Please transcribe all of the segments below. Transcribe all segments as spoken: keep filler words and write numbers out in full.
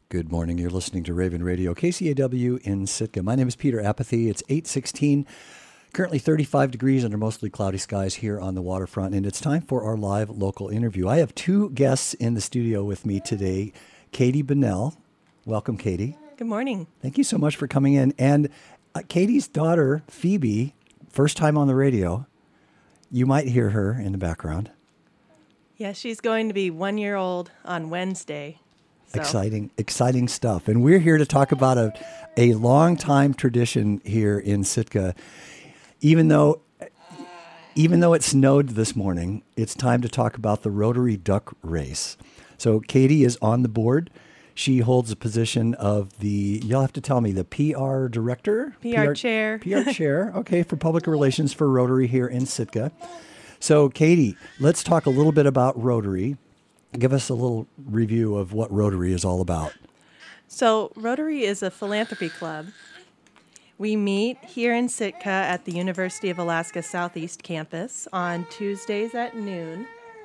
Good morning. You're listening to Raven Radio, K C A W in Sitka. My name is Peter Apathy. It's eight sixteen, currently thirty-five degrees under mostly cloudy skies here on the waterfront, and it's time for our live local interview. I have two guests in the studio with me today. Katie Bunnell. Welcome, Katie. Good morning. Thank you so much for coming in. And uh, Katie's daughter, Phoebe, first time on the radio. You might hear her in the background. Yeah, she's going to be one year old on Wednesday. So. Exciting, exciting stuff. And we're here to talk about a, a long-time tradition here in Sitka. Even though, even though it snowed this morning, it's time to talk about the Rotary Duck Race. So Katie is on the board. She holds a position of the, you'll have to tell me, the P R director? P R, P R chair. P R chair, okay, for public relations for Rotary here in Sitka. So Katie, let's talk a little bit about Rotary. Give us a little review of what Rotary is all about. So Rotary is a philanthropy club. We meet here in Sitka at the University of Alaska Southeast campus on Tuesdays at noon.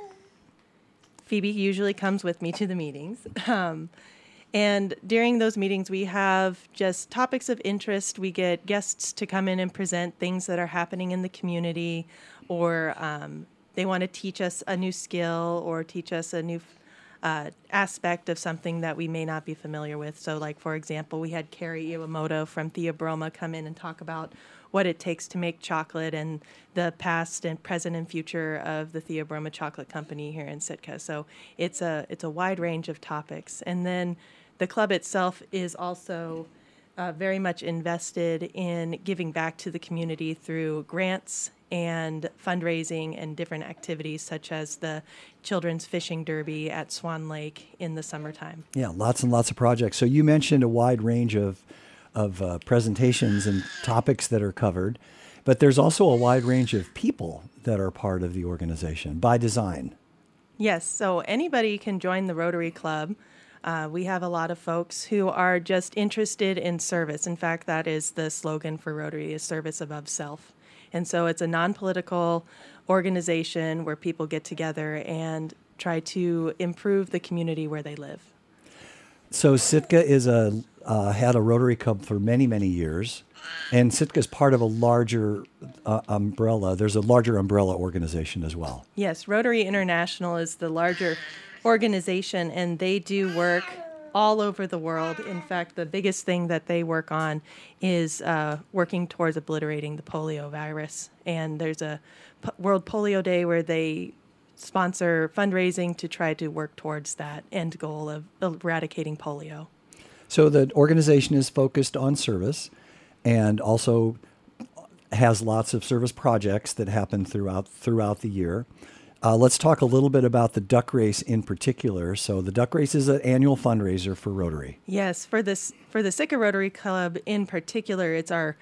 Phoebe usually comes with me to the meetings. Um, and during those meetings, we have just topics of interest. We get guests to come in and present things that are happening in the community, or um, they want to teach us a new skill or teach us a new uh, aspect of something that we may not be familiar with. So, like, for example, we had Carrie Iwamoto from Theobroma come in and talk about what it takes to make chocolate and the past and present and future of the Theobroma Chocolate Company here in Sitka. So it's a it's a wide range of topics. And then the club itself is also uh, very much invested in giving back to the community through grants and fundraising and different activities, such as the Children's Fishing Derby at Swan Lake in the summertime. Yeah, lots and lots of projects. So you mentioned a wide range of of uh, presentations and topics that are covered, but there's also a wide range of people that are part of the organization by design. Yes, so anybody can join the Rotary Club. Uh, we have a lot of folks who are just interested in service. In fact, that is the slogan for Rotary, is service above self. And so it's a non-political organization where people get together and try to improve the community where they live. So Sitka is a uh, had a Rotary Club for many, many years, and Sitka is part of a larger uh, umbrella. There's a larger umbrella organization as well. Yes, Rotary International is the larger organization, and they do work all over the world. In fact, the biggest thing that they work on is uh, working towards obliterating the polio virus. And there's a P- World Polio Day where they sponsor fundraising to try to work towards that end goal of eradicating polio. So the organization is focused on service and also has lots of service projects that happen throughout throughout the year. Uh, let's talk a little bit about the duck race in particular. So the duck race is an annual fundraiser for Rotary. Yes, for this for the Sitka Rotary Club in particular, it's our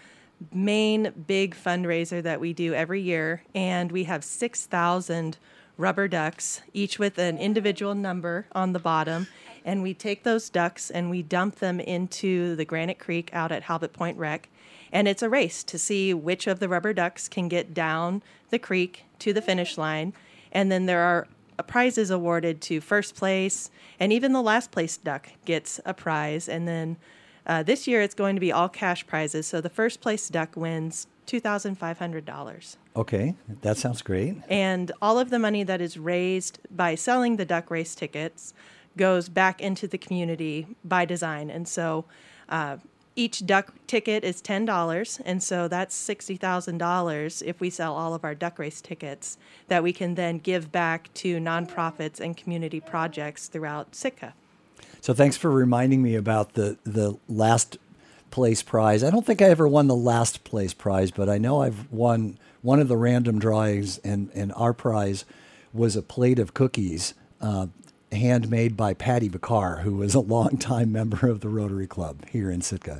main big fundraiser that we do every year, and we have six thousand rubber ducks, each with an individual number on the bottom, and we take those ducks and we dump them into the Granite Creek out at Halbert Point Rec, and it's a race to see which of the rubber ducks can get down the creek to the finish line. And then there are prizes awarded to first place, and even the last place duck gets a prize. And then uh, this year it's going to be all cash prizes. So the first place duck wins two thousand five hundred dollars. Okay, that sounds great. And all of the money that is raised by selling the duck race tickets goes back into the community by design. And so uh, each duck ticket is ten dollars, and so that's sixty thousand dollars if we sell all of our duck race tickets that we can then give back to nonprofits and community projects throughout Sitka. So thanks for reminding me about the, the last place prize. I don't think I ever won the last place prize, but I know I've won one of the random drawings, and, and our prize was a plate of cookies uh, handmade by Patty Bakar, who was a longtime member of the Rotary Club here in Sitka.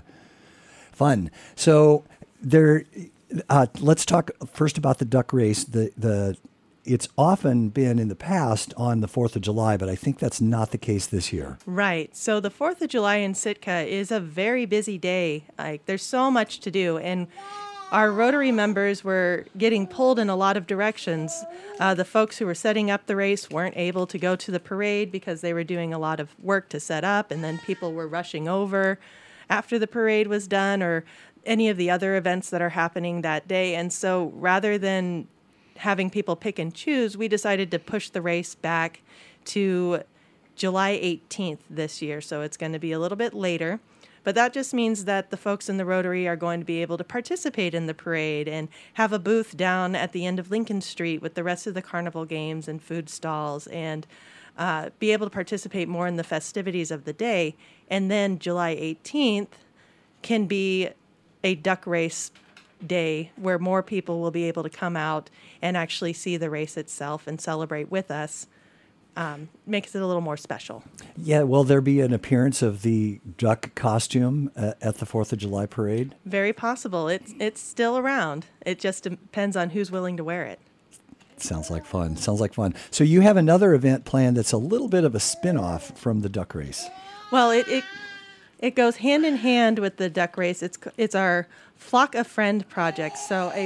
Fun. So there, uh, let's talk first about the duck race. The the it's often been in the past on the fourth of July, but I think that's not the case this year. Right. So the fourth of July in Sitka is a very busy day. Like, there's so much to do, and our Rotary members were getting pulled in a lot of directions. Uh, the folks who were setting up the race weren't able to go to the parade because they were doing a lot of work to set up, and then people were rushing over after the parade was done or any of the other events that are happening that day. And so rather than having people pick and choose, we decided to push the race back to July eighteenth this year. So it's going to be a little bit later. But that just means that the folks in the Rotary are going to be able to participate in the parade and have a booth down at the end of Lincoln Street with the rest of the carnival games and food stalls and uh, be able to participate more in the festivities of the day. And then July eighteenth can be a duck race day where more people will be able to come out and actually see the race itself and celebrate with us. Um, makes it a little more special. Yeah, will there be an appearance of the duck costume uh, at the fourth of July parade? Very possible. It's it's still around. It just depends on who's willing to wear it. Sounds like fun. Sounds like fun. So you have another event planned that's a little bit of a spin-off from the duck race. Well, it it, it goes hand in hand with the duck race. It's it's our Flock a Friend project. So a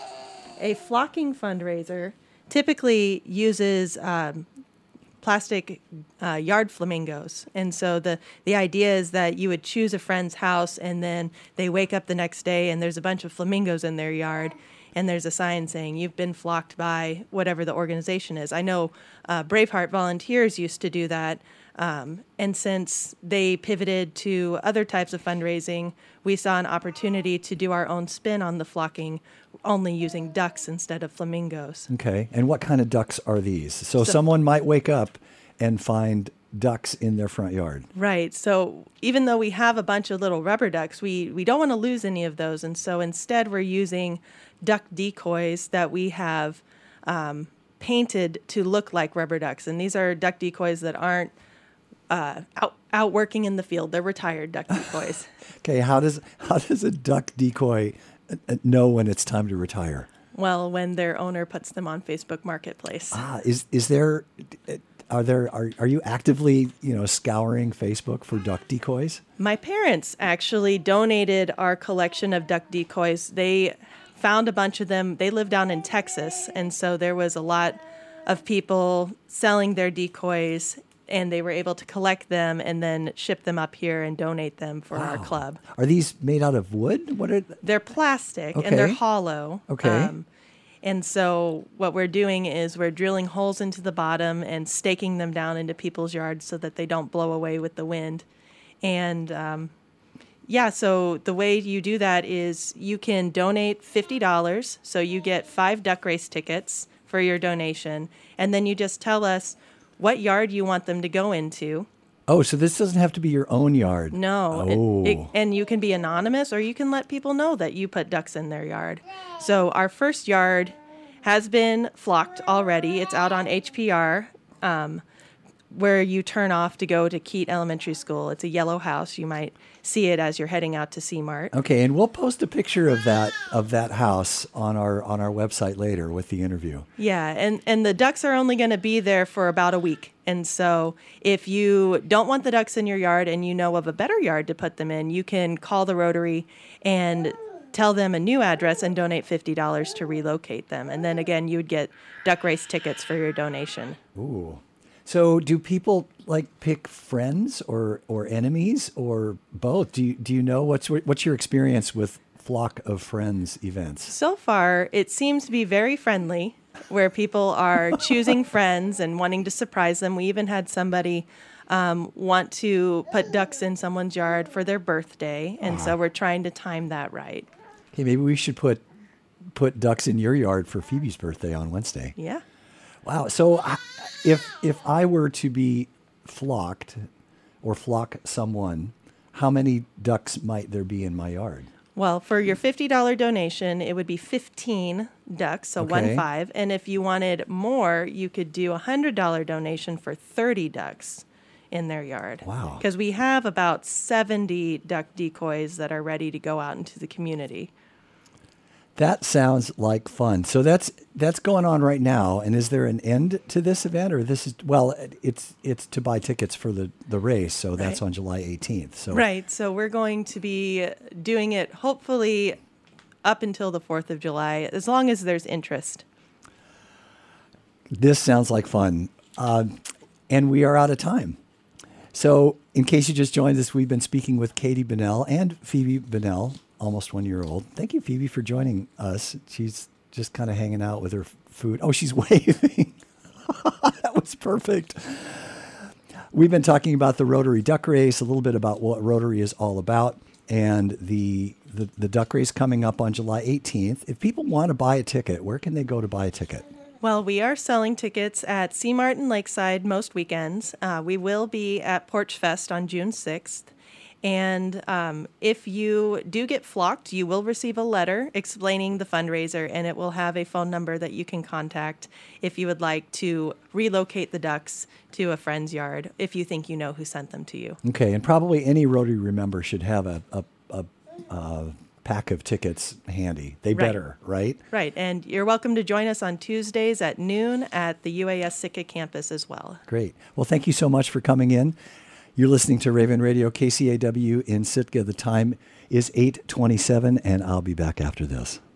a flocking fundraiser typically uses um, plastic uh, yard flamingos. And so the, the idea is that you would choose a friend's house and then they wake up the next day and there's a bunch of flamingos in their yard and there's a sign saying you've been flocked by whatever the organization is. I know uh, Braveheart Volunteers used to do that. Um, and since they pivoted to other types of fundraising, we saw an opportunity to do our own spin on the flocking, only using ducks instead of flamingos. Okay. And what kind of ducks are these? So, So- someone might wake up and find ducks in their front yard. Right. So even though we have a bunch of little rubber ducks, we, we don't want to lose any of those. And so instead we're using duck decoys that we have um, painted to look like rubber ducks. And these are duck decoys that aren't uh, out, out working in the field. They're retired duck decoys. Okay. How does how does a duck decoy uh, know when it's time to retire? Well, when their owner puts them on Facebook Marketplace. Ah, is is there are there are are you actively, you know, scouring Facebook for duck decoys? My parents actually donated our collection of duck decoys. They found a bunch of them. They live down in Texas, and so there was a lot of people selling their decoys, and they were able to collect them and then ship them up here and donate them for our Wow. club. Are these made out of wood? What are th- They're plastic Okay. and they're hollow. Okay. and so what we're doing is we're drilling holes into the bottom and staking them down into people's yards so that they don't blow away with the wind. And um, yeah, so the way you do that is you can donate fifty dollars. So you get five duck race tickets for your donation. And then you just tell us what yard you want them to go into. Oh, so this doesn't have to be your own yard. No. Oh. It, it, and you can be anonymous or you can let people know that you put ducks in their yard. So our first yard has been flocked already. It's out on H P R, um, where you turn off to go to Keat Elementary School. It's a yellow house. You might see it as you're heading out to C-Mart. Okay, and we'll post a picture of that of that house on our on our website later with the interview. Yeah, and, and the ducks are only going to be there for about a week. And so if you don't want the ducks in your yard and you know of a better yard to put them in, you can call the Rotary and tell them a new address and donate fifty dollars to relocate them. And then again, you would get duck race tickets for your donation. Ooh. So do people like pick friends or or enemies or both? Do you do you know what's what's your experience with Flock of Friends events? So far, it seems to be very friendly, where people are choosing friends and wanting to surprise them. We even had somebody um, want to put ducks in someone's yard for their birthday, and so we're trying to time that right. Okay, maybe we should put put ducks in your yard for Phoebe's birthday on Wednesday. Yeah. Wow. So I- if if I were to be flocked or flock someone, how many ducks might there be in my yard? Well, for your fifty dollars donation, it would be fifteen ducks, so Okay. one five. And if you wanted more, you could do a one hundred dollars donation for thirty ducks in their yard. Wow. Because we have about seventy duck decoys that are ready to go out into the community. That sounds like fun. So that's that's going on right now. And is there an end to this event, or this is well, it's it's to buy tickets for the, the race. So that's Right. on July eighteenth. So Right. So we're going to be doing it hopefully up until the fourth of July, as long as there's interest. This sounds like fun. Uh, and we are out of time. So in case you just joined us, we've been speaking with Katie Bunnell and Phoebe Bunnell, almost one year old. Thank you, Phoebe, for joining us. She's just kind of hanging out with her f- food. Oh, she's waving. That was perfect. We've been talking about the Rotary Duck Race, a little bit about what Rotary is all about, and the, the, the duck race coming up on July eighteenth. If people want to buy a ticket, where can they go to buy a ticket? Well, we are selling tickets at Sea Martin Lakeside most weekends. Uh, we will be at Porch Fest on June sixth. And um, if you do get flocked, you will receive a letter explaining the fundraiser, and it will have a phone number that you can contact if you would like to relocate the ducks to a friend's yard, if you think you know who sent them to you. Okay, and probably any Rotary member should have a, a, a, a pack of tickets handy. They Right. better, right? Right, and you're welcome to join us on Tuesdays at noon at the U A S Sitka campus as well. Great. Well, thank you so much for coming in. You're listening to Raven Radio, K C A W in Sitka. The time is eight twenty-seven, and I'll be back after this.